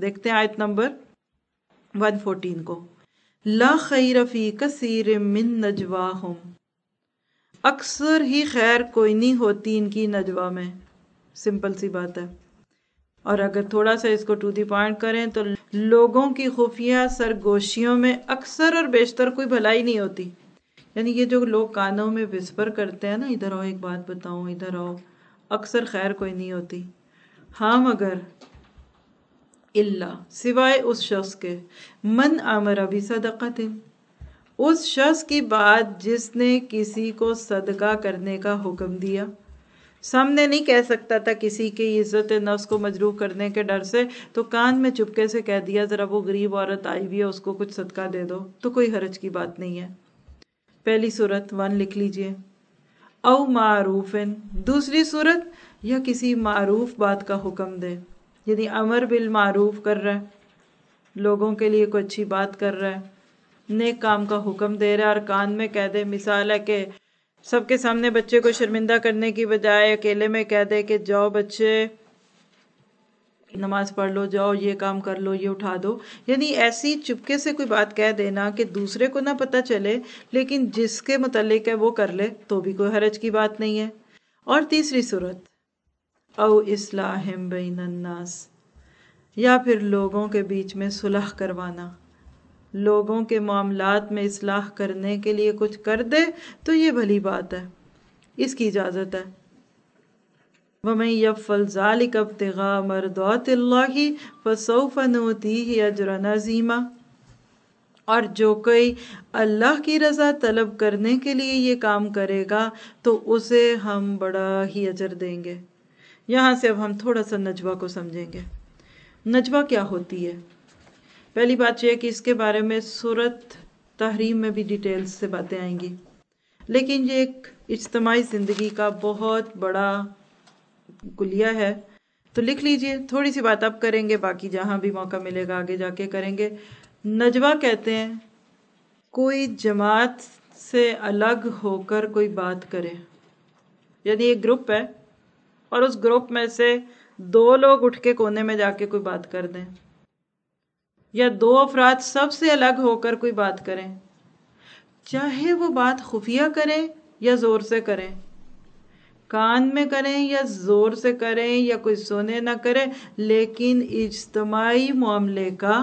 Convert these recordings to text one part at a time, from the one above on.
دیکھتے ہیں آیت نمبر 114 کو. لا خیر فی کثیر من نجواہم، اکثر ہی خیر کوئی نہیں ہوتی ان کی نجوا میں. سمپل سی بات ہے. اور اگر تھوڑا سا اس کو ٹو دی پوائنٹ کریں تو لوگوں کی خفیہ سرگوشیوں میں اکثر اور بیشتر کوئی بھلائی نہیں ہوتی. یعنی یہ جو لوگ کانوں میں وسپر کرتے ہیں نا، ادھر آؤ ایک بات بتاؤں، ادھر آؤ، اکثر خیر کوئی نہیں ہوتی. ہاں مگر اللہ، سوائے اس شخص کے، من امر بصدقۃ، اس شخص کی بات جس نے کسی کو صدقہ کرنے کا حکم دیا. سامنے نہیں کہہ سکتا تھا کسی کی عزت نفس کو مجروح کرنے کے ڈر سے، تو کان میں چپکے سے کہہ دیا ذرا وہ غریب عورت آئی ہوئی ہے اس کو کچھ صدقہ دے دو، تو کوئی حرج کی بات نہیں ہے. پہلی صورت 1 لکھ لیجئے. او معروف، دوسری صورت یا کسی معروف بات کا حکم دے، یعنی امر بالمعروف کر رہا ہے، لوگوں کے لیے کوئی اچھی بات کر رہا ہے، نیک کام کا حکم دے رہا ہے اور کان میں کہہ دے. مثال ہے کہ سب کے سامنے بچے کو شرمندہ کرنے کی بجائے اکیلے میں کہہ دے کہ جاؤ بچے نماز پڑھ لو، جاؤ یہ کام کر لو، یہ اٹھا دو. یعنی ایسی چپکے سے کوئی بات کہہ دینا کہ دوسرے کو نہ پتہ چلے لیکن جس کے متعلق ہے وہ کر لے، تو بھی کوئی حرج کی بات نہیں ہے. اور تیسری صورت او اصلاح بین الناس، یا پھر لوگوں کے بیچ میں صلح کروانا، لوگوں کے معاملات میں اصلاح کرنے کے لیے کچھ کر دے تو یہ بھلی بات ہے، اس کی اجازت ہے. وَمَن يَفْعَلْ ذَلِكَ ابْتِغَاءَ مَرْضَاتِ اللَّهِ فَسَوْفَ نُؤْتِيهِ أَجْرًا عَظِيمًا، اور جو کوئی اللہ کی رضا طلب کرنے کے لیے یہ کام کرے گا تو اسے ہم بڑا ہی اجر دیں گے. یہاں سے اب ہم تھوڑا سا نجوہ کو سمجھیں گے. نجوہ کیا ہوتی ہے؟ پہلی بات یہ ہے کہ اس کے بارے میں سورۃ تحریم میں بھی ڈیٹیلز سے باتیں آئیں گی، لیکن یہ ایک اجتماعی زندگی کا بہت بڑا کلیہ ہے. تو لکھ لیجئے، تھوڑی سی بات اب کریں گے، باقی جہاں بھی موقع ملے گا آگے جا کے کریں گے. نجوہ کہتے ہیں کوئی جماعت سے الگ ہو کر کوئی بات کرے، یعنی ایک گروپ ہے اور اس گروپ میں سے 2 لوگ اٹھ کے کونے میں جا کے کوئی بات کر دیں، یا 2 افراد سب سے الگ ہو کر کوئی بات کریں، چاہے وہ بات خفیہ کریں یا زور سے کریں، کان میں کریں یا زور سے کریں یا کوئی سنے نہ کرے، لیکن اجتماعی معاملے کا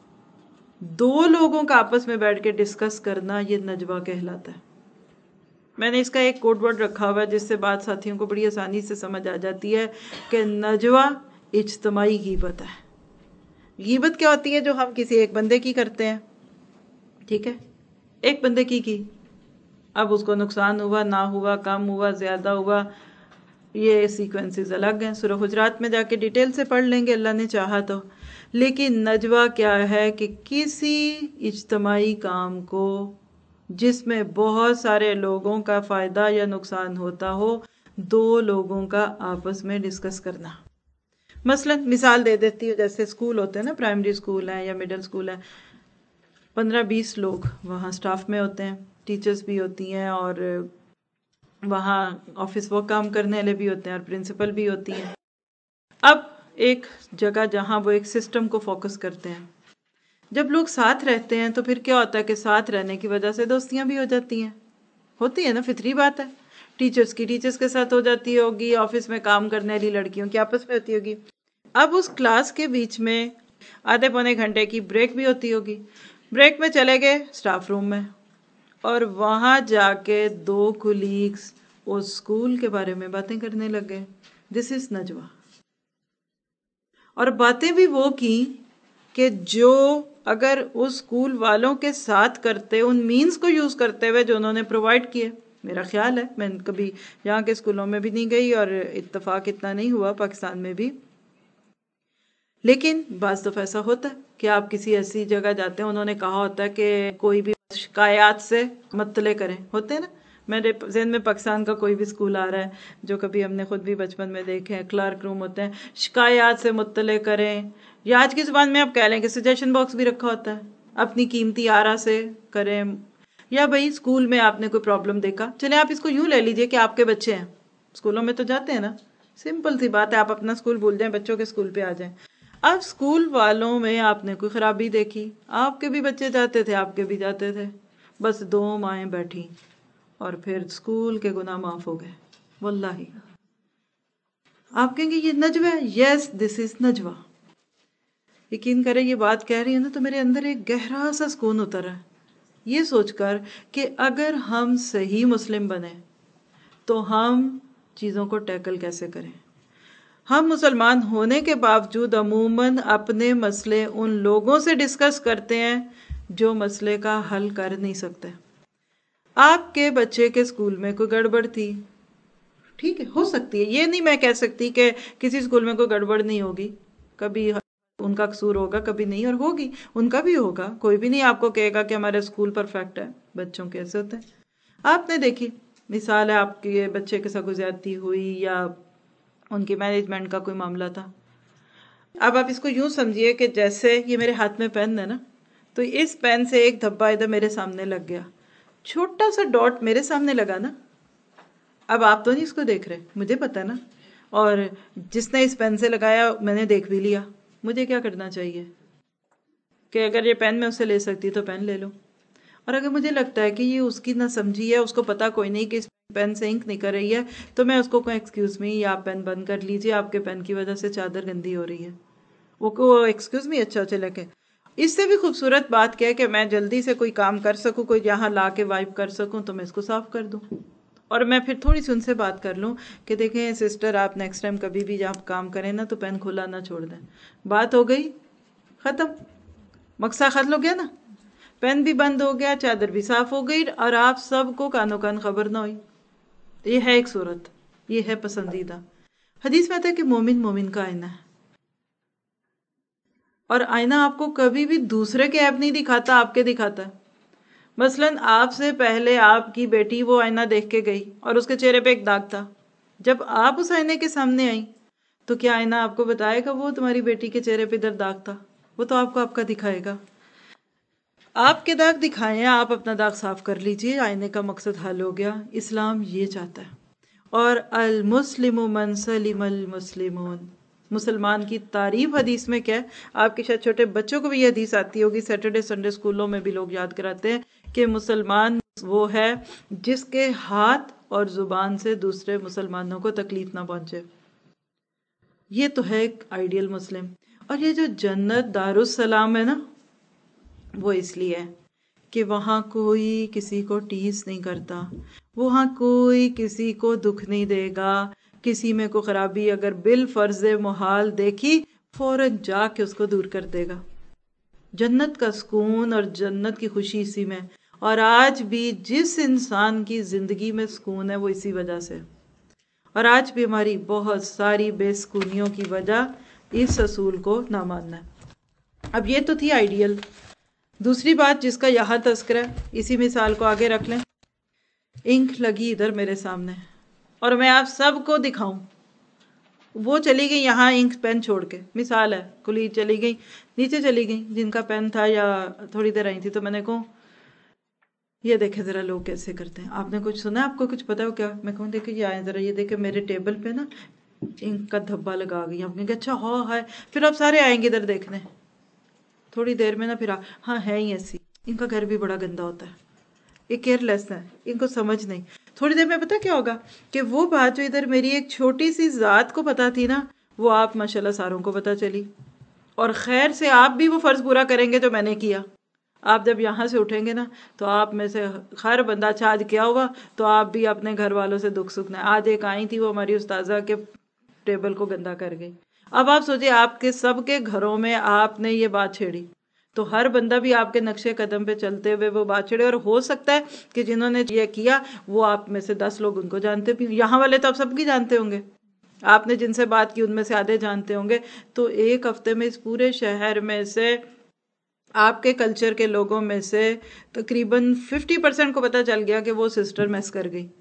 2 لوگوں کا آپس میں بیٹھ کے ڈسکس کرنا، یہ نجوہ کہلاتا ہے. میں نے اس کا ایک کوڈ ورڈ رکھا ہوا ہے جس سے بات ساتھیوں کو بڑی آسانی سے سمجھ آ جاتی ہے کہ نجوہ اجتماعی غیبت ہے. غیبت کیا ہوتی ہے؟ جو ہم کسی ایک بندے کی کرتے ہیں، ٹھیک ہے، ایک بندے کی، اب اس کو نقصان ہوا، نہ ہوا، کم ہوا، زیادہ ہوا، یہ سیکوینسز الگ ہیں. سورہ حجرات میں جا کے ڈیٹیل سے پڑھ لیں گے اللہ نے چاہا تو. لیکن نجوہ کیا ہے کہ کسی اجتماعی کام کو جس میں بہت سارے لوگوں کا فائدہ یا نقصان ہوتا ہو، 2 لوگوں کا آپس میں ڈسکس کرنا. مثلا مثال دے دیتی ہوں، جیسے اسکول ہوتے ہیں نا، پرائمری اسکول ہیں یا مڈل اسکول ہے، 15-20 لوگ وہاں سٹاف میں ہوتے ہیں، ٹیچرز بھی ہوتی ہیں اور وہاں آفس ورک کام کرنے والے بھی ہوتے ہیں اور پرنسپل بھی ہوتی ہیں. اب ایک جگہ جہاں وہ ایک سسٹم کو فوکس کرتے ہیں، جب لوگ ساتھ رہتے ہیں تو پھر کیا ہوتا ہے کہ ساتھ رہنے کی وجہ سے دوستیاں بھی ہو جاتی ہیں، ہوتی ہے نا، فطری بات ہے. ٹیچرز کی ٹیچرز کے ساتھ ہو جاتی ہوگی، آفس میں کام کرنے والی لڑکیوں کی آپس میں ہوتی ہوگی. اب اس کلاس کے بیچ میں آدھے پونے گھنٹے کی بریک بھی ہوتی ہوگی، بریک میں چلے گئے سٹاف روم میں اور وہاں جا کے 2 کولیگز اس اسکول کے بارے میں باتیں کرنے لگے. دس از نجوہ. اور باتیں بھی وہ کی کہ جو اگر اس اسکول والوں کے ساتھ کرتے، ان مینز کو یوز کرتے ہوئے جو انہوں نے پرووائڈ کیے. میرا خیال ہے، میں کبھی یہاں کے اسکولوں میں بھی نہیں گئی اور اتفاق اتنا نہیں ہوا پاکستان میں بھی، لیکن بعض دفعہ ایسا ہوتا ہے کہ آپ کسی ایسی جگہ جاتے ہیں، انہوں نے کہا ہوتا ہے کہ کوئی بھی شکایات سے مطلع کریں، ہوتے ہیں نا. میرے ذہن میں پاکستان کا کوئی بھی اسکول آ رہا ہے جو کبھی ہم نے خود بھی بچپن میں دیکھے ہیں، کلرک روم ہوتے ہیں، شکایات سے مطلع کریں، یا آج کی زبان میں آپ کہہ لیں کہ سجیشن باکس بھی رکھا ہوتا ہے، اپنی قیمتی آرا سے کریں. یا بھائی اسکول میں آپ نے کوئی پرابلم دیکھا، چلیں آپ اس کو یوں لے لیجئے کہ آپ کے بچے ہیں، اسکولوں میں تو جاتے ہیں نا، سمپل سی بات ہے، آپ اپنا اسکول بھول جائیں، بچوں کے اسکول پہ آ جائیں. اب اسکول والوں میں آپ نے کوئی خرابی دیکھی، آپ کے بھی بچے جاتے تھے، آپ کے بھی جاتے تھے، بس دو مائیں بیٹھی اور پھر اسکول کے گناہ معاف ہو گئے. واللہ آپ کہیں گے یہ نجوہ ہے، یس دس از نجوہ. یقین کریں یہ بات کہہ رہی ہے نا تو میرے اندر ایک گہرا سا سکون اترا ہے، یہ سوچ کر کہ اگر ہم صحیح مسلم بنے تو ہم چیزوں کو ٹیکل کیسے کریں. ہم مسلمان ہونے کے باوجود عموماً اپنے مسئلے ان لوگوں سے ڈسکس کرتے ہیں جو مسئلے کا حل کر نہیں سکتے. آپ کے بچے کے اسکول میں کوئی گڑبڑ تھی، ٹھیک ہے، ہو سکتی ہے، یہ نہیں میں کہہ سکتی کہ کسی اسکول میں کوئی گڑبڑ نہیں ہوگی، کبھی ان کا قصور ہوگا کبھی نہیں، اور ہوگی ان کا بھی ہوگا. کوئی بھی نہیں آپ کو کہے گا کہ ہمارے اسکول پرفیکٹ ہے، بچوں کے ایسے ہوتے ہیں. آپ نے دیکھی مثال ہے، آپ کے بچے کے ساتھ کوئی زیادتی ہوئی یا ان کی مینجمنٹ کا کوئی معاملہ تھا. اب آپ اس کو یوں سمجھیے کہ جیسے یہ میرے ہاتھ میں پین ہے نا، تو اس پین سے ایک دھبا ادھر میرے سامنے لگ گیا، چھوٹا سا ڈاٹ میرے سامنے لگا نا. اب آپ تو نہیں اس کو دیکھ رہے، مجھے پتا نا، اور جس نے اس پین سے لگایا میں نے دیکھ بھی لیا. مجھے کیا کرنا چاہیے کہ اگر یہ پین میں اسے لے سکتی تو پین لے لو، اور اگر مجھے لگتا ہے کہ یہ اس کی نہ سمجھی ہے، اس کو پتا کوئی نہیں کہ اس پین سے انک نہیں کر رہی ہے، تو میں اس کو کوئی ایکسکیوز می، یا آپ پین بند کر لیجئے، آپ کے پین کی وجہ سے چادر گندی ہو رہی ہے، وہ کو ایکسکیوز می اچھا چلے کہ اس سے بھی خوبصورت بات کیا ہے کہ میں جلدی سے کوئی کام کر سکوں، کوئی یہاں لا کے وائپ کر سکوں تو میں اس کو صاف کر دوں، اور میں پھر تھوڑی سی ان سے بات کر لوں کہ دیکھیں سسٹر آپ نیکسٹ ٹائم کبھی بھی جب کام کریں نا تو پین کھلا نہ چھوڑ دیں. بات ہو گئی، ختم، مقصد ختم ہو گیا نا، پین بھی بند ہو گیا، چادر بھی صاف ہو گئی، اور آپ سب کو کانوں کان خبر نہ ہوئی. یہ ہے ایک صورت، یہ ہے پسندیدہ. حدیث میں آتا ہے کہ مومن مومن کا آئینہ ہے، اور آئینہ آپ کو کبھی بھی دوسرے کے عیب نہیں دکھاتا، آپ کے دکھاتا ہے. مثلاً آپ سے پہلے آپ کی بیٹی وہ آئینہ دیکھ کے گئی اور اس کے چہرے پہ ایک داغ تھا، جب آپ اس آئینے کے سامنے آئیں تو کیا آئینہ آپ کو بتائے گا وہ تمہاری بیٹی کے چہرے پہ ادھر داغ تھا؟ وہ تو آپ کو آپ کا دکھائے گا. آپ کے داغ دکھائیں، آپ اپنا داغ صاف کر لیجئے، آئینے کا مقصد حل ہو گیا. اسلام یہ چاہتا ہے. اور المسلم من سلم المسلمون، مسلمان کی تعریف حدیث میں کیا ہے؟ آپ کے شاید چھوٹے بچوں کو بھی یہ حدیث آتی ہوگی، سیٹرڈے سنڈے اسکولوں میں بھی لوگ یاد کراتے ہیں کہ مسلمان وہ ہے جس کے ہاتھ اور زبان سے دوسرے مسلمانوں کو تکلیف نہ پہنچے. یہ تو ہے ایک آئیڈیل مسلم. اور یہ جو جنت دارالسلام ہے نا، وہ اس لیے ہے کہ وہاں کوئی کسی کو ٹیز نہیں کرتا، وہاں کوئی کسی کو دکھ نہیں دے گا. کسی میں کوئی خرابی اگر بالفرض محال دیکھی، فوراً جا کے اس کو دور کر دے گا. جنت کا سکون اور جنت کی خوشی اسی میں، اور آج بھی جس انسان کی زندگی میں سکون ہے وہ اسی وجہ سے. اور آج بھی ہماری بہت ساری بے سکونیوں کی وجہ اس اصول کو نہ ماننا ہے. اب یہ تو تھی آئیڈیل. دوسری بات جس کا یہاں تذکرہ ہے، اسی مثال کو آگے رکھ لیں. انک لگی ادھر میرے سامنے اور میں آپ سب کو دکھاؤں، وہ چلی گئی یہاں انک پین چھوڑ کے، مثال ہے، کلی چلی گئی نیچے، چلی گئی جن کا پین تھا یا تھوڑی دیر آئی تھی، تو میں نے کہوں یہ دیکھیں ذرا لوگ کیسے کرتے ہیں، آپ نے کچھ سنا، آپ کو کچھ پتا ہو کیا؟ میں کہوں دیکھیں یہ آئیں ذرا، یہ دیکھیں میرے ٹیبل پہ نا انک کا دھبا لگا گئی. آپ کہیں گے اچھا ہاں ہے، پھر آپ سارے آئیں گے ادھر دیکھنے. تھوڑی دیر میں نا پھر ہاں ہے ہی ایسی، ان کا گھر بھی بڑا گندا ہوتا ہے، یہ کیئر لیس ہے، ان کو سمجھ نہیں. تھوڑی دیر میں پتا کیا ہوگا کہ وہ بات جو ادھر میری ایک چھوٹی سی ذات کو پتا تھی نا، وہ آپ ماشاءاللہ ساروں کو پتا چلی، اور خیر سے آپ بھی وہ فرض پورا کریں گے جو میں نے کیا. آپ جب یہاں سے اٹھیں گے نا تو آپ میں سے ہر بندہ اچھا آج کیا ہوا، تو آپ بھی اپنے گھر والوں سے دکھ سکھنا. آج ایک آئی تھی وہ ہماری استاذہ کے ٹیبل کو گندا کر گئی. اب آپ سوچیں آپ کے سب کے گھروں میں آپ نے یہ بات چھیڑی، تو ہر بندہ بھی آپ کے نقشے قدم پہ چلتے ہوئے وہ بات چھیڑے. اور ہو سکتا ہے کہ جنہوں نے یہ کیا وہ آپ میں سے 10 لوگ ان کو جانتے بھی، یہاں والے تو آپ سب کی جانتے ہوں گے، آپ نے جن سے بات کی ان میں سے آدھے جانتے ہوں گے. تو ایک ہفتے میں اس پورے شہر میں سے آپ کے کلچر کے لوگوں میں سے تقریباً 50% کو پتا چل گیا کہ وہ سسٹر میس کر گئی.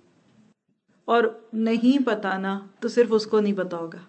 اور نہیں پتا نا تو صرف اس کو نہیں پتا ہوگا،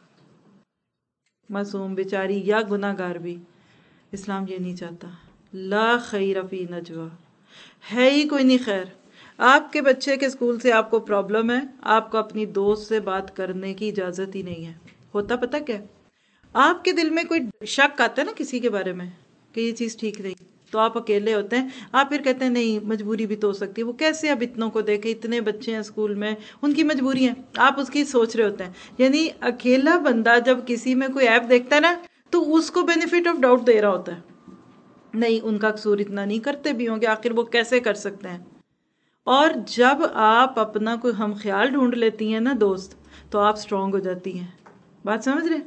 معصوم بیچاری یا گناہ گار بھی. اسلام یہ نہیں چاہتا. لا خیر فی نجوا، ہے ہی کوئی نہیں خیر. آپ کے بچے کے اسکول سے آپ کو پرابلم ہے، آپ کو اپنی دوست سے بات کرنے کی اجازت ہی نہیں ہے. ہوتا پتہ کیا؟ آپ کے دل میں کوئی شک آتا ہے نا کسی کے بارے میں کہ یہ چیز ٹھیک نہیں، تو آپ اکیلے ہوتے ہیں، آپ پھر کہتے ہیں نہیں مجبوری بھی تو ہو سکتی ہے، وہ کیسے اب اتنوں کو دیکھے، اتنے بچے ہیں اسکول میں، ان کی مجبوری ہے، آپ اس کی سوچ رہے ہوتے ہیں. یعنی اکیلا بندہ جب کسی میں کوئی ایپ دیکھتا ہے نا تو اس کو بینیفٹ آف ڈاؤٹ دے رہا ہوتا ہے، نہیں ان کا قصور اتنا نہیں، کرتے بھی ہوں گے، آخر وہ کیسے کر سکتے ہیں. اور جب آپ اپنا کوئی ہم خیال ڈھونڈ لیتی ہیں نا دوست، تو آپ سٹرونگ ہو جاتی ہیں. بات سمجھ رہے؟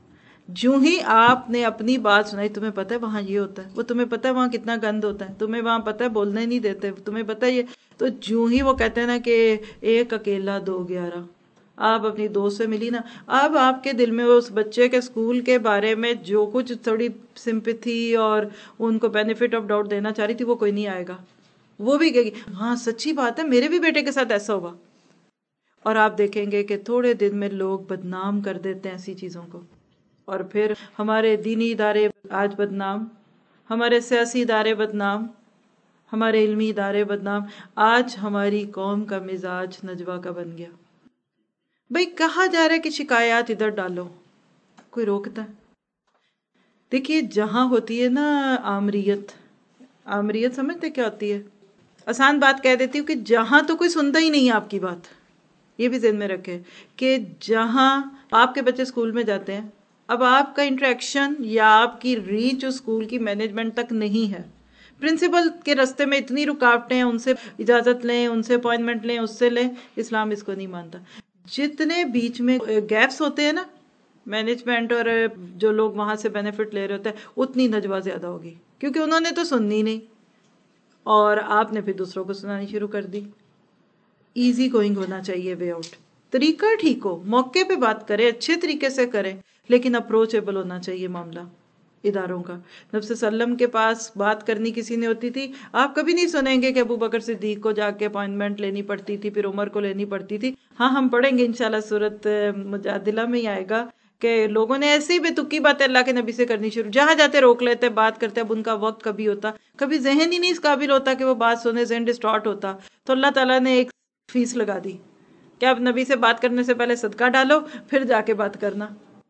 جو ہی آپ نے اپنی بات سنائی، تمہیں پتہ ہے وہاں یہ ہوتا ہے، وہ تمہیں پتہ ہے وہاں کتنا گند ہوتا ہے، تمہیں وہاں پتہ ہے بولنے نہیں دیتے، تمہیں پتہ ہے یہ، تو جو ہی وہ کہتے ہیں نا کہ ایک اکیلا دو گیارہ، آپ اپنی دوست سے ملی نا، اب آپ کے دل میں اس بچے کے اسکول کے بارے میں جو کچھ تھوڑی سمپتھی اور ان کو بینیفٹ آف ڈاؤٹ دینا چاہ رہی تھی، وہ کوئی نہیں آئے گا. وہ بھی کہے گی ہاں سچی بات ہے، میرے بھی بیٹے کے ساتھ ایسا ہوا. اور آپ دیکھیں گے کہ تھوڑے دن میں لوگ بدنام کر دیتے ہیں ایسی چیزوں کو. اور پھر ہمارے دینی ادارے آج بدنام، ہمارے سیاسی ادارے بدنام، ہمارے علمی ادارے بدنام. آج ہماری قوم کا مزاج نجوہ کا بن گیا. بھئی کہا جا رہا ہے کہ شکایات ادھر ڈالو، کوئی روکتا ہے؟ دیکھیے جہاں ہوتی ہے نا آمریت، آمریت سمجھتے کیا ہوتی ہے؟ آسان بات کہہ دیتی ہوں کہ جہاں تو کوئی سنتا ہی نہیں ہے آپ کی بات. یہ بھی ذہن میں رکھے کہ جہاں آپ کے بچے اسکول میں جاتے ہیں، اب آپ کا انٹریکشن یا آپ کی ریچ اسکول کی مینجمنٹ تک نہیں ہے، پرنسپل کے رستے میں اتنی رکاوٹیں ہیں، ان سے اجازت لیں، ان سے اپوائنٹمنٹ لیں، اس سے لیں، اسلام اس کو نہیں مانتا. جتنے بیچ میں گیپس ہوتے ہیں نا مینجمنٹ اور جو لوگ وہاں سے بینیفٹ لے رہے ہوتے ہیں، اتنی نجوہ زیادہ ہوگی، کیونکہ انہوں نے تو سننی نہیں اور آپ نے پھر دوسروں کو سنانی شروع کر دی. ایزی گوئنگ ہونا چاہیے وے آؤٹ، طریقہ ٹھیک ہو، موقع پہ بات کرے، اچھے طریقے سے کرے، لیکن اپروچیبل ہونا چاہیے معاملہ اداروں کا. نبی صلی اللہ علیہ وسلم کے پاس بات کرنی کسی نے ہوتی تھی، آپ کبھی نہیں سنیں گے کہ ابو بکر صدیق کو جا کے اپوائنٹمنٹ لینی پڑتی تھی، پھر عمر کو لینی پڑتی تھی. ہاں ہم پڑھیں گے انشاءاللہ سورۃ مجادلہ میں ہی آئے گا کہ لوگوں نے ایسی بے تکی باتیں اللہ کے نبی سے کرنی شروع، جہاں جاتے روک لیتے، بات کرتے. اب ان کا وقت کبھی ہوتا، کبھی ذہن ہی نہیں اس قابل ہوتا کہ وہ بات سنے، ذہن ڈسٹارٹ ہوتا، تو اللہ تعالیٰ نے ایک فیس لگا دی کہ اب نبی سے بات کرنے سے پہلے صدقہ ڈالو، پھر جا کے بات کرنا.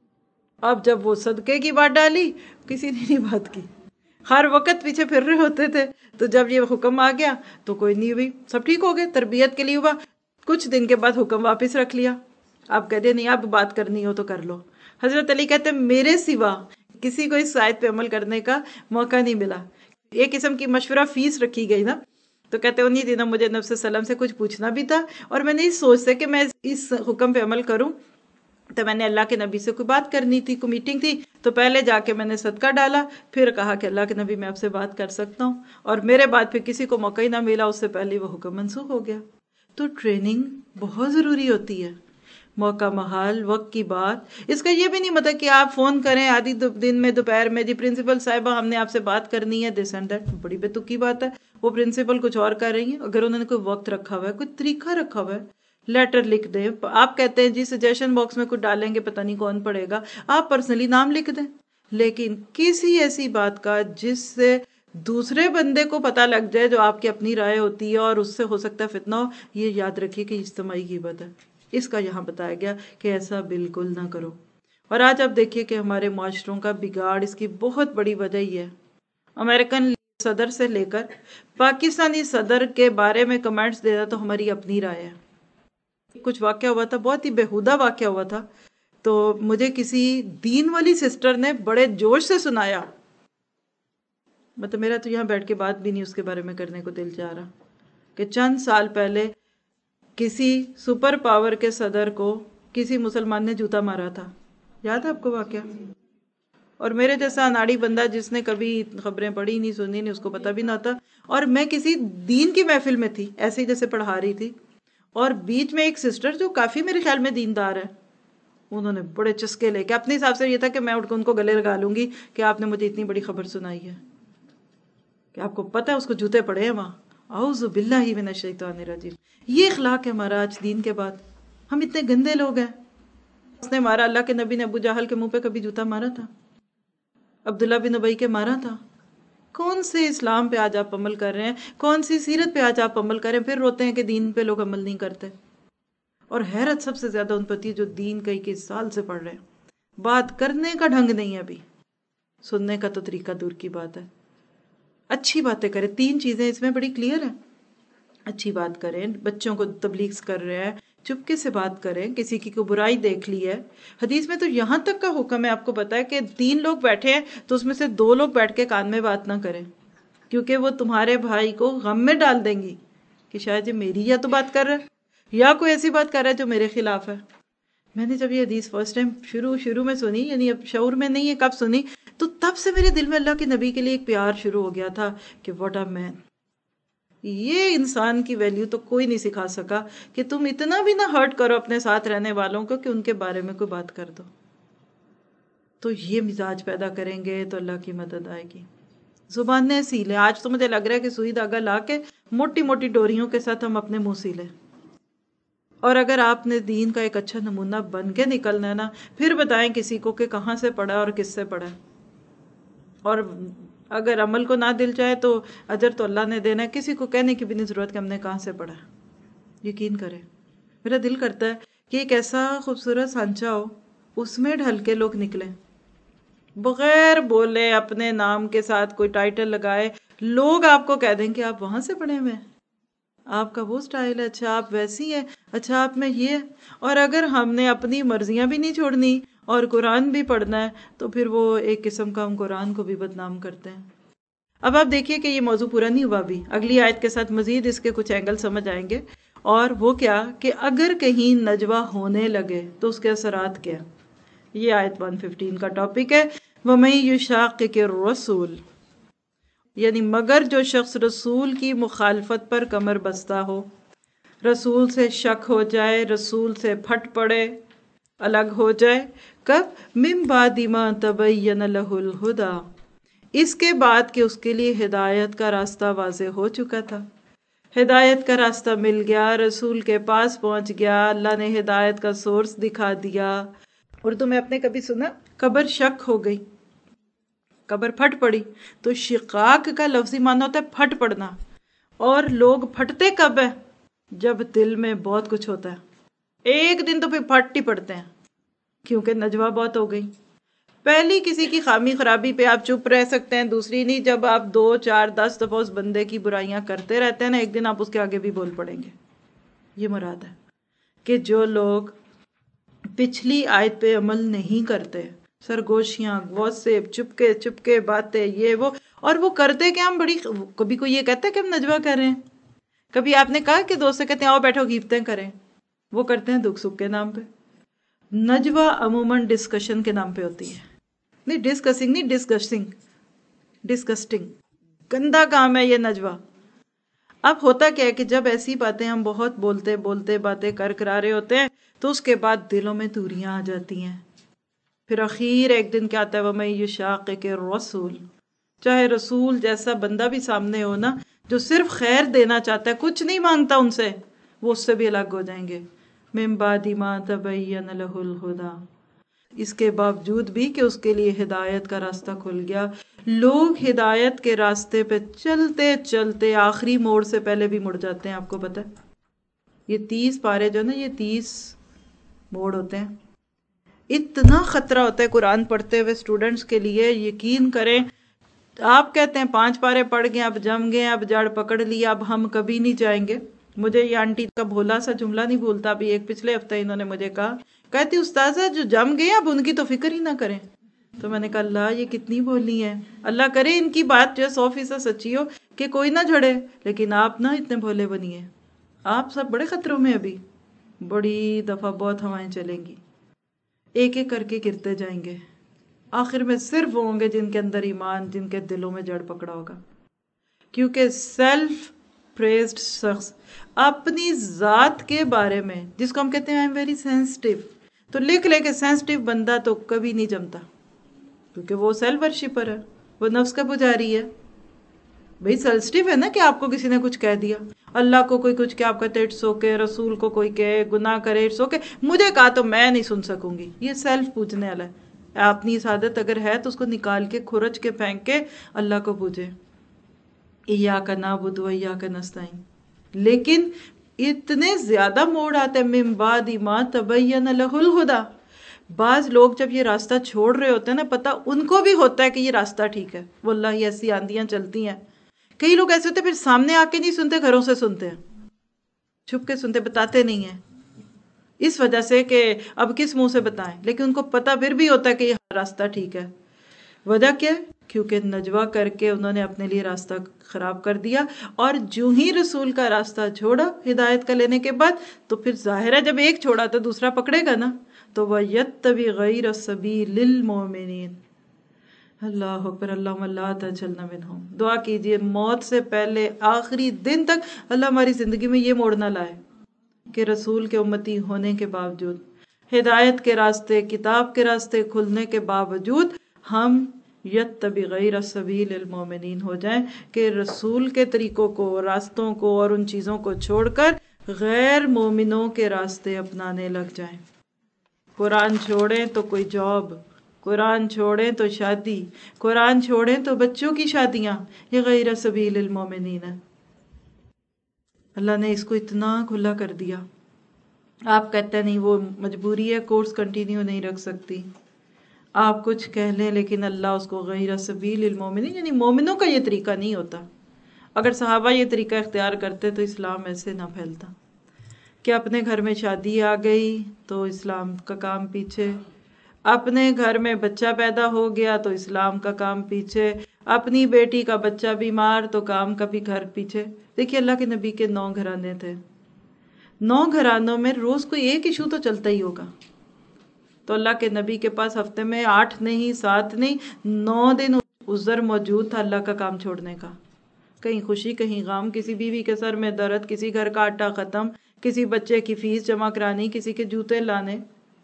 اب جب وہ صدقے کی بات ڈالی، کسی نے نہیں بات کی، ہر وقت پیچھے پھر رہے ہوتے تھے. تو جب یہ حکم آ گیا تو کوئی نہیں ہوئی، سب ٹھیک ہو گئے، تربیت کے لیے ہوا. کچھ دن کے بعد حکم واپس رکھ لیا، آپ کہتے نہیں اب بات کرنی ہو تو کر لو. حضرت علی کہتے ہیں میرے سوا کسی کو اس آیت پہ عمل کرنے کا موقع نہیں ملا. ایک قسم کی مشورہ فیس رکھی گئی نا، تو کہتے انہی دنوں مجھے نبی صلی اللہ علیہ وسلم سے کچھ پوچھنا بھی تھا، اور میں نے اس سوچ سے کہ میں اس حکم پہ عمل کروں، تو میں نے اللہ کے نبی سے کوئی بات کرنی تھی، کوئی میٹنگ تھی، تو پہلے جا کے میں نے صدقہ ڈالا، پھر کہا کہ اللہ کے نبی میں آپ سے بات کر سکتا ہوں، اور میرے بعد پھر کسی کو موقع ہی نہ ملا، اس سے پہلے وہ حکم منسوخ ہو گیا. تو ٹریننگ بہت ضروری ہوتی ہے، موقع محال وقت کی بات. اس کا یہ بھی نہیں مطلب کہ آپ فون کریں آدھی دن میں دوپہر میں، جی پرنسپل صاحبہ ہم نے آپ سے بات کرنی ہے، دس اینڈ دیٹ، بڑی بے تکی بات ہے. وہ پرنسپل کچھ اور کر رہی ہیں، اگر انہوں نے کوئی وقت رکھا ہوا ہے، کوئی طریقہ رکھا ہوا ہے، لیٹر لکھ دیں. آپ کہتے ہیں جی سجیشن باکس میں کچھ ڈالیں گے پتہ نہیں کون پڑھے گا، آپ پرسنلی نام لکھ دیں، لیکن کسی ایسی بات کا جس سے دوسرے بندے کو پتہ لگ جائے جو آپ کی اپنی رائے ہوتی ہے اور اس سے ہو سکتا ہے فتنہ ہو، یہ یاد رکھیے کہ اجتماعی غیبت ہے. اس کا یہاں بتایا گیا کہ ایسا بالکل نہ کرو. اور آج آپ دیکھیے کہ ہمارے معاشروں کا بگاڑ، اس کی بہت بڑی وجہ ہی ہے امریکن صدر سے لے کر پاکستانی صدر کے بارے میں کمنٹس دینا تو ہماری اپنی رائے ہے. کچھ واقعہ ہوا تھا، بہت ہی بےہودہ واقعہ ہوا تھا، تو مجھے کسی دین والی سسٹر نے بڑے جوش سے سنایا، مطلب میرا تو یہاں بیٹھ کے بات بھی نہیں اس کے بارے میں کرنے کو دل چاہ رہا، کہ چند سال پہلے کسی سپر پاور کے صدر کو کسی مسلمان نے جوتا مارا تھا. یاد ہے آپ کو واقعہ؟ اور میرے جیسا اناڑی بندہ جس نے کبھی خبریں پڑھی نہیں، سنی نہیں، اس کو پتہ بھی نہ ہوتا. اور میں کسی دین کی محفل میں تھی، ایسے ہی جیسے پڑھا رہی تھی، اور بیچ میں ایک سسٹر جو کافی میرے خیال میں دیندار ہے، انہوں نے بڑے چسکے لے کے، اپنے حساب سے یہ تھا کہ میں اٹھ کے ان کو گلے لگا لوں گی کہ آپ نے مجھے اتنی بڑی خبر سنائی ہے کہ آپ کو پتہ ہے اس کو جوتے پڑے ہیں وہاں. اعوذ باللہ من الشیطان الرجیم. یہ اخلاق ہے ہمارا آج دین کے بعد؟ ہم اتنے گندے لوگ ہیں. اس نے مارا، اللہ کے نبی نے ابو جہل کے منہ پہ کبھی جوتا مارا تھا؟ عبداللہ بن ابی کے مارا تھا؟ کون سے اسلام پہ آج آپ عمل کر رہے ہیں، کون سی سیرت پہ آج آپ عمل کر رہے ہیں، پھر روتے ہیں کہ دین پہ لوگ عمل نہیں کرتے. اور حیرت سب سے زیادہ ان پتی جو دین کئی سال سے پڑھ رہے ہیں. بات کرنے کا ڈھنگ نہیں ہے ابھی، سننے کا تو طریقہ دور کی بات ہے۔ اچھی باتیں کریں، 3 چیزیں اس میں بڑی کلیئر ہیں۔ اچھی بات کریں، بچوں کو تبلیغ کر رہے ہیں چپکے سے بات کریں، کسی کی کوئی برائی دیکھ لی ہے، حدیث میں تو یہاں تک کا حکم ہے، آپ کو پتا ہے کہ 3 لوگ بیٹھے ہیں تو اس میں سے 2 لوگ بیٹھ کے کان میں بات نہ کریں، کیونکہ وہ تمہارے بھائی کو غم میں ڈال دیں گی کہ شاید یہ میری یا تو بات کر رہا ہے یا کوئی ایسی بات کر رہا ہے جو میرے خلاف ہے۔ میں نے جب یہ حدیث فرسٹ ٹائم شروع میں سنی، یعنی اب شعور میں نہیں ہے کب سنی، تو تب سے میرے دل میں اللہ کے نبی کے لیے ایک پیار شروع ہو گیا تھا کہ واٹ اے مین۔ یہ انسان کی ویلیو تو کوئی نہیں سکھا سکا کہ تم اتنا بھی نہ ہرٹ کرو اپنے ساتھ رہنے والوں کو کہ ان کے بارے میں کوئی بات کر دو۔ تو یہ مزاج پیدا کریں گے تو اللہ کی مدد آئے گی۔ زبانیں سیلیں، آج تو مجھے لگ رہا ہے کہ سوئی دھاگا لا کے موٹی موٹی ڈوریوں کے ساتھ ہم اپنے منہ سیلیں، اور اگر آپ نے دین کا ایک اچھا نمونہ بن کے نکلنا ہے نا، پھر بتائیں کسی کو کہ کہاں سے پڑھا اور کس سے پڑھا، اور اگر عمل کو نہ دل چاہے تو اجر تو اللہ نے دینا ہے، کسی کو کہنے کی بھی نہیں ضرورت کہ ہم نے کہاں سے پڑھا۔ یقین کریں، میرا دل کرتا ہے کہ ایک ایسا خوبصورت سانچہ ہو، اس میں ڈھل کے لوگ نکلیں، بغیر بولے اپنے نام کے ساتھ کوئی ٹائٹل لگائے، لوگ آپ کو کہہ دیں کہ آپ وہاں سے پڑھے ہوئے ہیں، آپ کا وہ سٹائل ہے، اچھا آپ ویسی ہیں، اچھا آپ میں یہ ہے۔ اور اگر ہم نے اپنی مرضیاں بھی نہیں چھوڑنی اور قرآن بھی پڑھنا ہے تو پھر وہ ایک قسم کا ہم قرآن کو بھی بدنام کرتے ہیں۔ اب آپ دیکھیے کہ یہ موضوع پورا نہیں ہوا بھی، اگلی آیت کے ساتھ مزید اس کے کچھ اینگل سمجھ آئیں گے، اور وہ کیا کہ اگر کہیں نجوہ ہونے لگے تو اس کے اثرات کیا۔ یہ آیت 115 کا ٹاپک ہے، وَمَن يُشَاقِقِ الرَّسُولَ، یعنی مگر جو شخص رسول کی مخالفت پر کمر بستہ ہو، رسول سے شک ہو جائے، رسول سے پھٹ پڑے، الگ ہو جائے، کب؟ مِن بَعْدِ مَا تَبَيَّنَ لَهُ الْهُدَى، اس کے بعد کہ اس کے لیے ہدایت کا راستہ واضح ہو چکا تھا، ہدایت کا راستہ مل گیا، رسول کے پاس پہنچ گیا، اللہ نے ہدایت کا سورس دکھا دیا۔ اردو میں آپ نے کبھی سنا قبر شک ہو گئی، قبر پھٹ پڑی، تو شقاق کا لفظی معنی ہوتا ہے پھٹ پڑنا، اور لوگ پھٹتے کب ہے؟ جب دل میں بہت کچھ ہوتا ہے، ایک دن تو پھر پھٹ ہی پڑتے ہیں، کیونکہ نجوہ بہت ہو گئی۔ پہلی کسی کی خامی خرابی پہ آپ چپ رہ سکتے ہیں، دوسری نہیں، جب آپ 2 4 10 دفعہ اس بندے کی برائیاں کرتے رہتے ہیں نا، ایک دن آپ اس کے آگے بھی بول پڑیں گے۔ یہ مراد ہے کہ جو لوگ پچھلی آیت پہ عمل نہیں کرتے، سرگوشیاں، گوسپ، چپکے چپکے باتیں، یہ وہ، اور وہ کرتے کہ ہم بڑی، کبھی کوئی یہ کہتا ہے کہ ہم نجوہ کر رہے ہیں، کبھی آپ نے کہا کہ دوست سے کہتے ہیں آؤ بیٹھو غیبتیں کریں، وہ کرتے ہیں دکھ سکھ کے نام پہ۔ نجوہ عموماً ڈسکشن کے نام پہ ہوتی ہے، نہیں ڈسکسنگ نہیں، ڈسگسٹنگ، گندا کام ہے یہ نجوہ۔ اب ہوتا کیا ہے کہ جب ایسی باتیں ہم بہت بولتے بولتے باتیں کر رہے ہوتے ہیں تو اس کے بعد دلوں میں دوریاں آ جاتی ہیں، پھر اخیر ایک دن کیا آتا ہے، وَمَن يُشَاقِقِ الرَّسُولَ، چاہے رسول جیسا بندہ بھی سامنے ہو نا، جو صرف خیر دینا چاہتا ہے، کچھ نہیں مانگتا ان سے، وہ اس سے بھی الگ ہو جائیں گے۔ مِن بَعْدِ مَا تَبَيَّنَ لَهُ الْهُدَى، اس کے باوجود بھی کہ اس کے لیے ہدایت کا راستہ کھل گیا، لوگ ہدایت کے راستے پہ چلتے چلتے آخری موڑ سے پہلے بھی مڑ جاتے ہیں۔ آپ کو پتہ ہے یہ 30 پارے جو نا، یہ 30 موڑ ہوتے ہیں، اتنا خطرہ ہوتا ہے قرآن پڑھتے ہوئے اسٹوڈنٹس کے لیے، یقین کریں۔ آپ کہتے ہیں 5 پارے پڑھ گئے، اب جم گئے، اب جڑ پکڑ لیا، اب ہم کبھی نہیں جائیں گے۔ مجھے یہ آنٹی کا بھولا سا جملہ نہیں بھولتا، ابھی ایک پچھلے ہفتے انہوں نے مجھے کہا، کہتی استاذہ جو جم گئے اب ان کی تو فکر ہی نہ کریں۔ تو میں نے کہا اللہ یہ کتنی بولی ہے، اللہ کرے ان کی بات جو 100% سچی ہو کہ کوئی نہ جھڑے، لیکن آپ نہ اتنے بھولے بنیے، آپ سب بڑے خطروں میں، ابھی بڑی دفعہ بہت ہوائیں چلیں گی، ایک ایک کر کے گرتے جائیں گے، آخر میں صرف وہ ہوں گے جن کے اندر ایمان، جن کے دلوں میں جڑ پکڑا ہوگا۔ کیونکہ سیلف پریزڈ شخص اپنی ذات کے بارے میں، جس کو ہم کہتے ہیں آئی ایم ویری سینسٹیو، تو لکھ لے کہ سینسٹیو بندہ تو کبھی نہیں جمتا، کیونکہ وہ سیلف ورشپر ہے، وہ نفس کا پجاری ہے۔ بھئی سینسٹیو ہے نا کہ آپ کو کسی نے کچھ کہہ دیا، اللہ کو کوئی کچھ کہ آپ کہتے اٹس اوکے، رسول کو کوئی کہے گناہ کرے اٹس اوکے، مجھے کہا تو میں نہیں سن سکوں گی، یہ سیلف پوجنے والا ہے۔ اپنی سعادت اگر ہے تو اس کو نکال کے کھرچ کے پھینک کے اللہ کو پوجے، ایاک نعبد و ایاک نستعین۔ لیکن اتنے زیادہ موڑ آتے ہیں، من بعد ما تبین لہ الہدی، بعض لوگ جب یہ راستہ چھوڑ رہے ہوتے ہیں نا، پتہ ان کو بھی ہوتا ہے کہ یہ راستہ ٹھیک ہے، واللہ یہ ایسی آندیاں چلتی ہیں. کئی لوگ ایسے ہوتے ہیں پھر سامنے آ کے نہیں سنتے، گھروں سے سنتے ہیں، چھپ کے سنتے، بتاتے نہیں ہیں اس وجہ سے کہ اب کس منہ سے بتائیں، لیکن ان کو پتہ پھر بھی ہوتا ہے کہ یہ راستہ ٹھیک ہے. وجہ کیا ہے؟ کیونکہ نجوا کر کے انہوں نے اپنے لیے راستہ خراب کر دیا، اور جو ہی رسول کا راستہ چھوڑا ہدایت کا لینے کے بعد، تو پھر ظاہر ہے جب ایک چھوڑا تو دوسرا پکڑے گا نا. تو وَيَتَّبِعْ غَيْرَ سَبِيلِ الْمُؤْمِنِينَ. اللہ اکبر، اللہم لا تجعلنا منہم. دعا کیجئے موت سے پہلے آخری دن تک اللہ ہماری زندگی میں یہ موڑ نہ لائے کہ رسول کے امتی ہونے کے باوجود، ہدایت کے راستے، کتاب کے راستے کھلنے کے باوجود، ہم یتبع غیر سبیل المومنین ہو جائیں، کہ رسول کے طریقوں کو، راستوں کو اور ان چیزوں کو چھوڑ کر غیر مومنوں کے راستے اپنانے لگ جائیں. قرآن چھوڑیں تو کوئی جاب، قرآن چھوڑیں تو شادی، قرآن چھوڑیں تو بچوں کی شادیاں، یہ غیر سبیل المومنین ہے. اللہ نے اس کو اتنا کھلا کر دیا. آپ کہتے ہیں نہیں وہ مجبوری ہے، کورس کنٹینیو نہیں رکھ سکتی، آپ کچھ کہہ لیں، لیکن اللہ اس کو غیر سبیل المومنین، یعنی مومنوں کا یہ طریقہ نہیں ہوتا. اگر صحابہ یہ طریقہ اختیار کرتے تو اسلام ایسے نہ پھیلتا کہ اپنے گھر میں شادی آ گئی تو اسلام کا کام پیچھے، اپنے گھر میں بچہ پیدا ہو گیا تو اسلام کا کام پیچھے، اپنی بیٹی کا بچہ بیمار تو کام کا بھی گھر پیچھے. دیکھیے اللہ کے نبی کے 9 گھرانے تھے، 9 گھرانوں میں روز کوئی ایک ایشو تو چلتا ہی ہوگا. تو اللہ کے نبی کے پاس ہفتے میں 8 نہیں، 7 نہیں، 9 دن عذر موجود تھا اللہ کا کام چھوڑنے کا. کہیں خوشی، کہیں غم، کسی بیوی کے سر میں درد، کسی گھر کا آٹا ختم، کسی بچے کی فیس جمع کرانی، کسی کے جوتے لانے.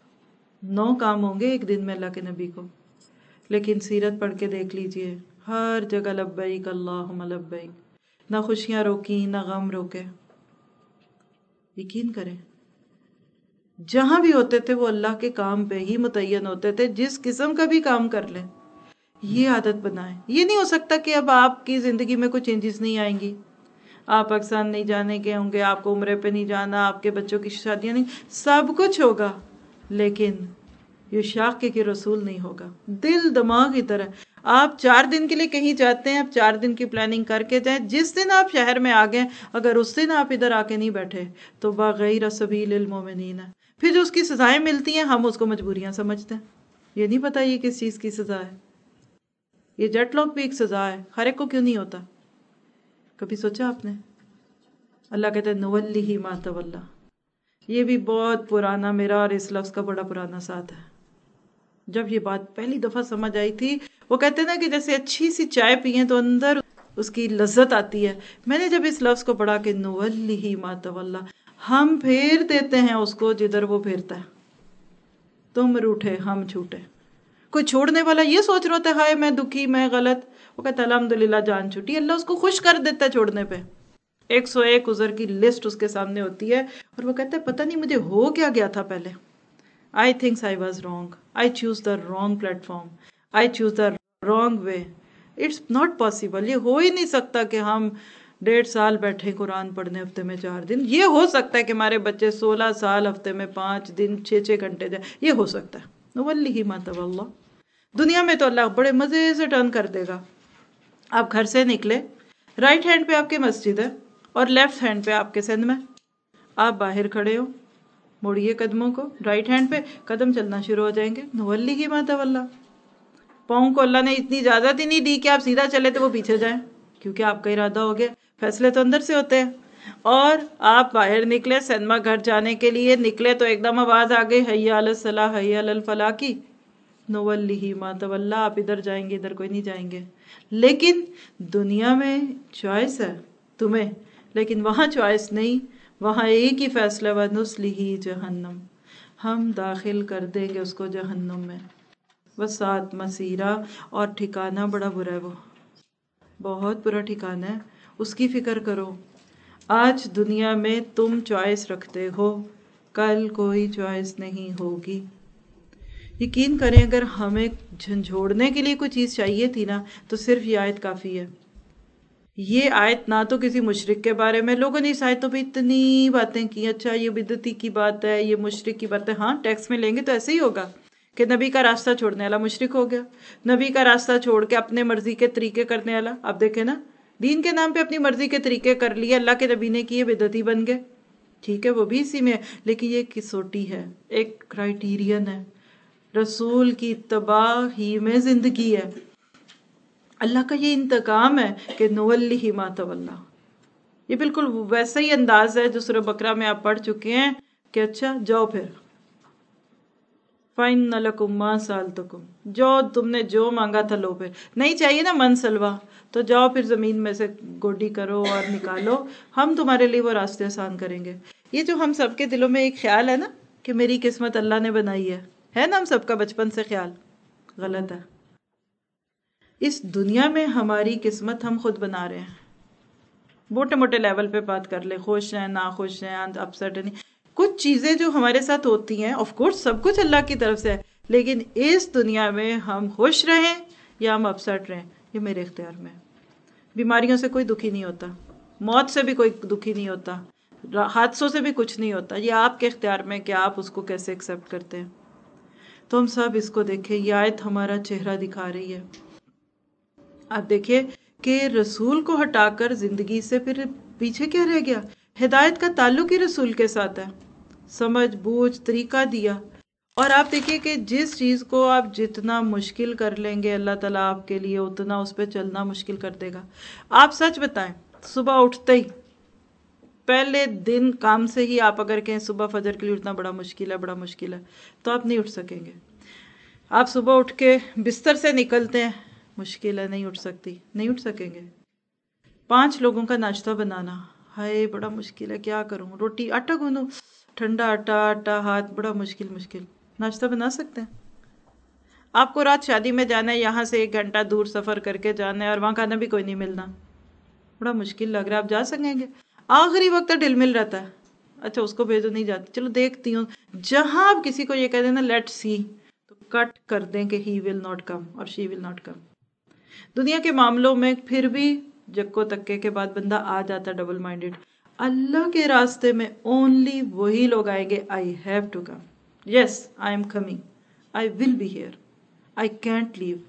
9 کام ہوں گے ایک دن میں اللہ کے نبی کو. لیکن سیرت پڑھ کے دیکھ لیجئے، ہر جگہ لبیک اللہم لبیک، نہ خوشیاں روکی نہ غم روکے. یقین کریں جہاں بھی ہوتے تھے وہ اللہ کے کام پہ ہی متعین ہوتے تھے، جس قسم کا بھی کام کر لیں. یہ عادت بنائیں. یہ نہیں ہو سکتا کہ اب آپ کی زندگی میں کوئی چینجز نہیں آئیں گی، آپ پاکستان نہیں جانے کے ہوں گے، آپ کو عمرے پہ نہیں جانا، آپ کے بچوں کی شادیاں نہیں، سب کچھ ہوگا، لیکن یہ شاق کے رسول نہیں ہوگا. دل دماغ کی طرح آپ 4 دن کے لیے کہیں جاتے ہیں، آپ 4 دن کی پلاننگ کر کے جائیں. جس دن آپ شہر میں آ گئے، اگر اس دن آپ ادھر آ کے نہیں بیٹھے تو بغیر سبیل المومنین ہے. پھر جو اس کی سزائیں ملتی ہیں ہم اس کو مجبوریاں سمجھتے ہیں. یہ نہیں پتا یہ کس چیز کی سزا ہے. یہ جیٹ لاگ بھی ایک سزا ہے، ہر ایک کو کیوں نہیں ہوتا؟ کبھی سوچا آپ نے؟ اللہ کہتے ہیں نولیہ ما تولی. یہ بھی بہت پرانا، میرا اور اس لفظ کا بڑا پرانا ساتھ ہے. جب یہ بات پہلی دفعہ سمجھ آئی تھی، وہ کہتے ہیں نا کہ جیسے اچھی سی چائے پیئیں تو اندر اس کی لذت آتی ہے. میں نے جب اس لفظ کو پڑھا کہ نولیہ ما تولی، ہم پھیر دیتے ہیں اس کو جدھر وہ پھیرتا ہے. تم روٹھے ہم چھوٹے. کوئی چھوڑنے والا یہ سوچ رہا ہوتا ہے ہائے میں دکھی، میں غلط، وہ کہتا ہے الحمدللہ جان چھوٹی. اللہ اس کو خوش کر دیتا ہے چھوڑنے پہ. 101 عذر کی لسٹ اس کے سامنے ہوتی ہے، اور وہ کہتا ہے پتہ نہیں مجھے ہو کیا گیا تھا پہلے. I think I was wrong. I choose the wrong platform. I choose the wrong way. It's not possible. یہ ہو ہی نہیں سکتا کہ ہم 1.5 سال بیٹھے قرآن پڑھنے، ہفتے میں 4 دن. یہ ہو سکتا ہے کہ ہمارے بچے 16 سال ہفتے میں 5 دن 6 گھنٹے جائیں. یہ ہو سکتا ہے. نولیہ ما تولی. دنیا میں تو اللہ بڑے مزے سے ٹرن کر دے گا. آپ گھر سے نکلے، رائٹ ہینڈ پہ آپ کی مسجد ہے اور لیفٹ ہینڈ پہ آپ کے سندھ میں. آپ باہر کھڑے ہو، موڑیے قدموں کو، رائٹ ہینڈ پہ قدم چلنا شروع ہو جائیں گے. نولیہ ما تولی. پاؤں کو اللہ نے اتنی اجازت ہی نہیں دی کہ آپ سیدھا چلے تو وہ پیچھے جائیں، کیونکہ آپ کا ارادہ ہو گیا. فیصلے تو اندر سے ہوتے ہیں. اور آپ باہر نکلے، سینما گھر جانے کے لیے نکلے تو ایک دم آواز آ گئی حی علی الصلاح حی علی الفلاح کی. نولیہ ما تولی. آپ ادھر جائیں گے، ادھر کوئی نہیں جائیں گے. لیکن دنیا میں چوائس ہے تمہیں، لیکن وہاں چوائس نہیں. وہاں ایک ہی فیصلہ، وَنُصْلِهِ جہنم. ہم داخل کر دیں گے اس کو جہنم میں. وَسَاءَتْ مَصِیرًا. اور ٹھکانہ بڑا برا ہے، وہ بہت برا ٹھکانہ ہے. اس کی فکر کرو. آج دنیا میں تم چوائس رکھتے ہو، کل کوئی چوائس نہیں ہوگی. یقین کریں اگر ہمیں جھنجھوڑنے کے لیے کوئی چیز چاہیے تھی نا تو صرف یہ آیت کافی ہے. یہ آیت نہ تو کسی مشرک کے بارے میں، لوگوں نے اس آیتوں پہ اتنی باتیں کی، اچھا یہ بدعتی کی بات ہے، یہ مشرک کی بات ہے. ہاں ٹیکس میں لیں گے تو ایسے ہی ہوگا. کہ نبی کا راستہ چھوڑنے والا مشرک ہو گیا، نبی کا راستہ چھوڑ کے اپنے مرضی کے طریقے کرنے والا، اب دیکھیں نا، دین کے نام پہ اپنی مرضی کے طریقے کر لیے، اللہ کے نبی نے کیے، بدعتی بن گئے. ٹھیک ہے وہ بھی اسی میں ہے، لیکن یہ کسوٹی ہے، ایک کرائیٹیرین ہے، رسول کی اتباع ہی میں زندگی ہے. اللہ کا یہ انتقام ہے کہ نوَلِّهِ مَا تَوَلَّى. یہ بالکل ویسا ہی انداز ہے جو سورہ بقرہ میں آپ پڑھ چکے ہیں کہ اچھا جاؤ پھر فَإِنَّ لَكُمْ مَا سَأَلْتُكُمْ، جو تم نے جو مانگا تھا لو. پھر نہیں چاہیے نا من سلوا، تو جاؤ پھر زمین میں سے گوڈی کرو اور نکالو، ہم تمہارے لیے وہ راستے آسان کریں گے. یہ جو ہم سب کے دلوں میں ایک خیال ہے نا کہ میری قسمت اللہ نے بنائی ہے نا، ہم سب کا بچپن سے خیال غلط ہے. اس دنیا میں ہماری قسمت ہم خود بنا رہے ہیں. موٹے موٹے لیول پہ بات کر لیں، خوش ہیں نہ خوش ہیں، اپسٹ نہیں، کچھ چیزیں جو ہمارے ساتھ ہوتی ہیں آف کورس سب کچھ اللہ کی طرف سے ہے، لیکن اس دنیا میں ہم خوش رہیں یا ہم اپسٹ رہیں یہ میرے اختیار میں ہے. بیماریوں سے کوئی دکھی نہیں ہوتا، موت سے بھی کوئی دکھی نہیں ہوتا، حادثوں سے بھی کچھ نہیں ہوتا، یہ آپ کے اختیار میں کہ آپ اس کو کیسے ایکسیپٹ کرتے ہیں. تو ہم سب اس کو دیکھیں، یہ آیت ہمارا چہرہ دکھا رہی ہے. آپ دیکھیے کہ رسول کو ہٹا کر زندگی سے پھر پیچھے کیا رہ گیا. ہدایت کا تعلق ہی رسول کے ساتھ ہے، سمجھ بوجھ طریقہ دیا. اور آپ دیکھیے کہ جس چیز کو آپ جتنا مشکل کر لیں گے اللہ تعالیٰ آپ کے لیے اتنا اس پہ چلنا مشکل کر دے گا. آپ سچ بتائیں، صبح اٹھتے ہی پہلے دن کام سے ہی آپ اگر کہیں صبح فجر کے لیے اٹھنا بڑا مشکل ہے، بڑا مشکل ہے، تو آپ نہیں اٹھ سکیں گے. آپ صبح اٹھ کے بستر سے نکلتے ہیں، مشکل ہے، نہیں اٹھ سکیں گے. 5 لوگوں کا ناشتہ بنانا، ہائے بڑا مشکل ہے، کیا کروں، روٹی آٹا گوندوں، ٹھنڈا آٹا ہاتھ، بڑا مشکل. ناشتہ بنا سکتے ہیں. آپ کو رات شادی میں جانا ہے، یہاں سے 1 گھنٹہ دور سفر کر کے جانا ہے اور وہاں کھانا بھی کوئی نہیں ملنا، بڑا مشکل لگ رہا ہے. آپ جا سکیں گے؟ آخری وقت ڈل مل رہتا ہے، اچھا اس کو بھیجو، نہیں جاتی، چلو دیکھتی ہوں. جہاں آپ کسی کو یہ کہہ دیں نا لیٹ سی، تو کٹ کر دیں کہ ہی ول ناٹ کم اور شی ول ناٹ کم. دنیا کے معاملوں میں پھر بھی جکو تکے کے بعد بندہ آ جاتا ڈبل مائنڈیڈ. اللہ کے راستے میں اونلی وہی لوگ آئیں گے. I have to come, yes I am coming, I will be here, I can't leave.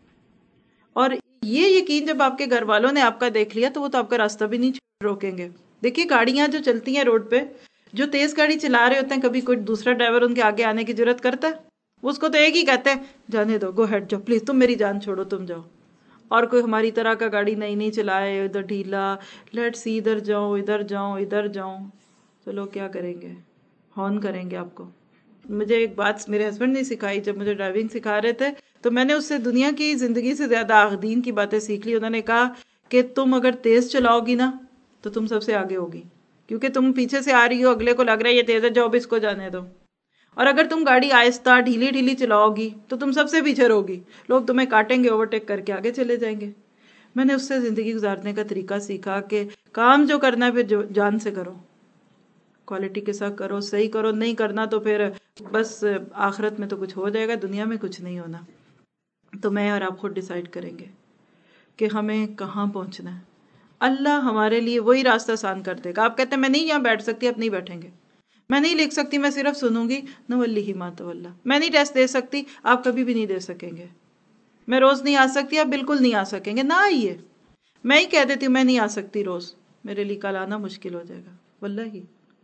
اور یہ یقین جب آپ کے گھر والوں نے آپ کا دیکھ لیا تو وہ تو آپ کا راستہ بھی نہیں روکیں گے. دیکھیے گاڑیاں جو چلتی ہیں روڈ پہ، جو تیز گاڑی چلا رہے ہوتے ہیں، کبھی کوئی دوسرا ڈرائیور ان کے آگے آنے کی جرات کرتا ہے؟ اس کو تو ایک ہی کہتے ہیں، جانے دو، گو ہیڈ، جاؤ پلیز، تم میری جان چھوڑو، تم جاؤ. اور کوئی ہماری طرح کا گاڑی نہیں چلائے، ادھر ڈھیلا، لیٹ سی، ادھر جاؤ ادھر جاؤ، چلو کیا کریں گے، ہارن کریں گے آپ کو. مجھے ایک بات میرے ہسبینڈ نے سکھائی، جب مجھے ڈرائیونگ سکھا رہے تھے تو میں نے اس سے دنیا کی زندگی سے زیادہ آخدین کی باتیں سیکھ لی. انہوں نے کہا کہ تم اگر تیز چلاؤ گی نا تو تم سب سے آگے ہوگی، کیونکہ تم پیچھے سے آ رہی ہو، اگلے کو لگ رہا ہے یہ تیز ہے، جاؤ بھی اس کو جانے دو. اور اگر تم گاڑی آہستہ ڈھیلی چلاؤ گی تو تم سب سے پیچھے رہو گی، لوگ تمہیں کاٹیں گے، اوورٹیک کر کے آگے چلے جائیں گے. میں نے اس سے زندگی گزارنے کا طریقہ سیکھا کہ کام جو کرنا ہے پھر جان سے کرو، کوالٹی کے ساتھ کرو، صحیح کرو. نہیں کرنا تو پھر بس آخرت میں تو کچھ ہو جائے گا، دنیا میں کچھ نہیں ہونا. تو میں اور آپ خود ڈیسائیڈ کریں گے کہ ہمیں کہاں پہنچنا ہے. اللہ ہمارے لیے وہی راستہ آسان کر دے گا. آپ کہتے ہیں میں نہیں یہاں بیٹھ سکتی، آپ نہیں بیٹھیں گے. میں نہیں لکھ سکتی، میں صرف سنوں گی، نوَلِّهِ مَا تَوَلَّى. میں نہیں ٹیسٹ دے سکتی، آپ کبھی بھی نہیں دے سکیں گے. میں روز نہیں آ سکتی، آپ بالکل نہیں آ سکیں گے، نہ آئیے. میں ہی کہہ دیتی ہوں میں نہیں آ سکتی روز، میرے لیے کل آنا مشکل ہو جائے گا. واللہ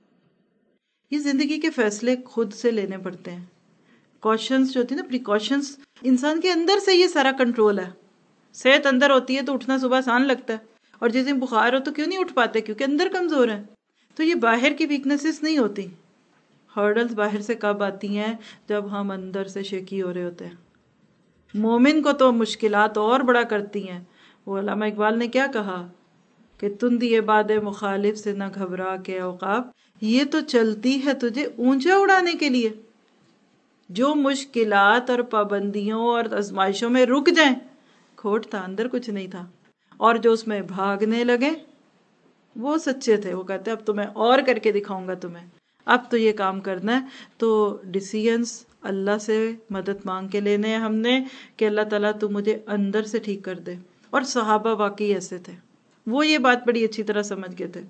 یہ زندگی کے فیصلے خود سے لینے پڑتے ہیں. کوشنز جو ہوتی ہیں نا، پریکاشنز، انسان کے اندر سے یہ سارا کنٹرول ہے. صحت اندر ہوتی ہے تو اٹھنا صبح آسان لگتا ہے، اور جس دن بخار ہو تو کیوں نہیں اٹھ پاتے؟ کیونکہ اندر کمزور ہیں. تو یہ باہر کی ویکنیسز نہیں ہوتی. ہرڈلز باہر سے کب آتی ہیں؟ جب ہم اندر سے شیکی ہو رہے ہوتے ہیں. مومن کو تو مشکلات اور بڑا کرتی ہیں. وہ علامہ اقبال نے کیا کہا کہ تندی باد مخالف سے نہ گھبرا کے اوقاف، یہ تو چلتی ہے تجھے اونچا اڑانے کے لیے. جو مشکلات اور پابندیوں اور آزمائشوں میں رک جائیں، کھوٹ تھا، اندر کچھ نہیں تھا. اور جو اس میں بھاگنے لگے وہ سچے تھے. وہ کہتے اب تو میں اور کر کے دکھاؤں گا تمہیں، اب تو یہ کام کرنا ہے. تو ڈیسیژنز اللہ سے مدد مانگ کے لینے ہیں ہم نے کہ اللہ تعالیٰ تو مجھے اندر سے ٹھیک کر دے. اور صحابہ واقعی ایسے تھے، وہ یہ بات بڑی اچھی طرح سمجھ گئے تھے.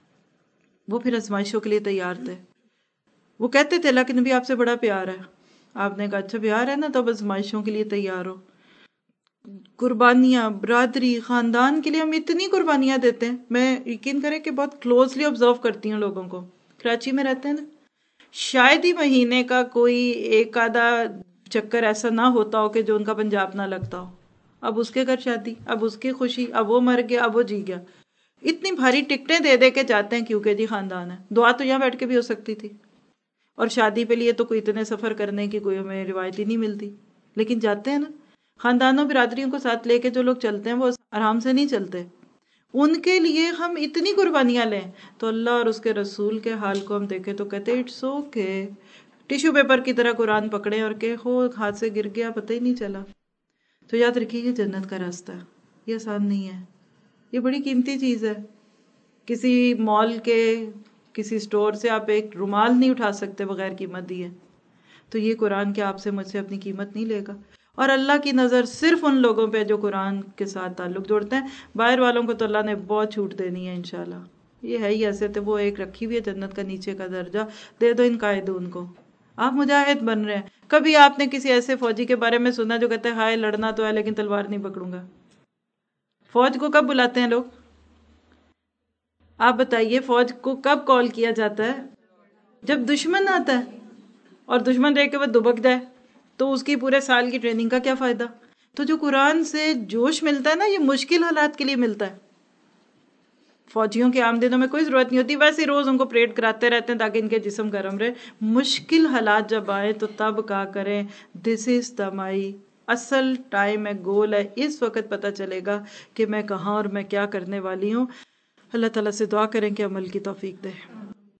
وہ پھر آزمائشوں کے لیے تیار تھے. وہ کہتے تھے اللہ کے نبی آپ سے بڑا پیار ہے، آپ نے کہا اچھا پیار ہے نا تو بس آزمائشوں کے لیے تیار ہو. قربانیاں برادری خاندان کے لیے ہم اتنی قربانیاں دیتے ہیں. میں یقین کریں کہ بہت کلوزلی آبزرو کرتی ہوں لوگوں کو. کراچی میں رہتے ہیں نا, شاید ہی مہینے کا کوئی ایک آدھا چکر ایسا نہ ہوتا ہو کہ جو ان کا پنجاب نہ لگتا ہو. اب اس کے گھر شادی, اب اس کی خوشی, اب وہ مر گیا, اب وہ جی گیا. اتنی بھاری ٹکٹیں دے دے کے جاتے ہیں کیونکہ جی خاندان ہے. دعا تو یہاں بیٹھ کے بھی ہو سکتی تھی, اور شادی پہ لیے تو کوئی اتنے سفر کرنے کی کوئی ہمیں روایت ہی نہیں ملتی, لیکن جاتے ہیں نا. خاندانوں برادریوں کو ساتھ لے کے جو لوگ چلتے ہیں وہ آرام سے نہیں چلتے. ان کے لیے ہم اتنی قربانیاں لیں تو اللہ اور اس کے رسول کے حال کو ہم دیکھیں تو کہتے ہیں اٹس اوکے. ٹیشو پیپر کی طرح قرآن پکڑے اور کہ ہو ہاتھ سے گر گیا پتہ ہی نہیں چلا. تو یاد رکھیے یہ جنت کا راستہ ہے, یہ آسان نہیں ہے, یہ بڑی قیمتی چیز ہے. کسی مال کے کسی سٹور سے آپ ایک رومال نہیں اٹھا سکتے بغیر قیمت دیے. تو یہ قرآن کے آپ سے مجھ سے اپنی قیمت نہیں لے گا. اور اللہ کی نظر صرف ان لوگوں پہ جو قرآن کے ساتھ تعلق جوڑتے ہیں. باہر والوں کو تو اللہ نے بہت چھوٹ دینی ہے انشاءاللہ. یہ ہے ہی ایسے تھے, وہ ایک رکھی ہوئی ہے جنت کا نیچے کا درجہ, دے دو ان قائدون کو. آپ مجاہد بن رہے ہیں. کبھی آپ نے کسی ایسے فوجی کے بارے میں سنا جو کہتے ہیں ہائے لڑنا تو ہے لیکن تلوار نہیں پکڑوں گا؟ فوج کو کب بلاتے ہیں لوگ؟ آپ بتائیے فوج کو کب کال کیا جاتا ہے؟ جب دشمن آتا ہے, اور دشمن دیکھ کے وہ دبک جائے تو اس کی پورے سال کی ٹریننگ کا کیا فائدہ؟ تو جو قرآن سے جوش ملتا ہے نا, یہ مشکل حالات کے لیے ملتا ہے. فوجیوں کے عام دنوں میں کوئی ضرورت نہیں ہوتی, ویسے روز ان کو پریڈ کراتے رہتے ہیں تاکہ ان کے جسم گرم رہے. مشکل حالات جب آئے تو تب کہا کریں دس از دا مائی اصل ٹائم ہے, گول ہے. اس وقت پتہ چلے گا کہ میں کہاں اور میں کیا کرنے والی ہوں. اللہ تعالیٰ سے دعا کریں کہ عمل کی توفیق دے.